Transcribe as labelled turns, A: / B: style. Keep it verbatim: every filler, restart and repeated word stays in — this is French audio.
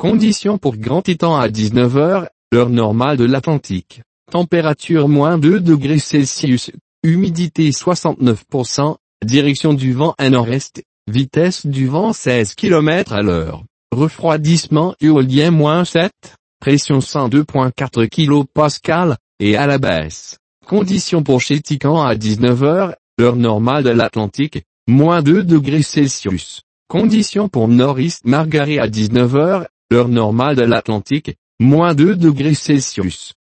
A: Conditions pour Grand Titan à dix-neuf heures, heure normale de l'Atlantique. Température moins deux degrés Celsius, humidité soixante-neuf pour cent, direction du vent à nord-est, vitesse du vent seize kilomètres à l'heure, refroidissement éolien moins sept, pression cent deux virgule quatre kilopascales, et à la baisse. Conditions pour chez Tican à dix-neuf heures, heure normale de l'Atlantique, moins deux degrés Celsius. Conditions pour Nord-East Margaret à dix-neuf heures, heure normale de l'Atlantique, moins deux degrés Celsius.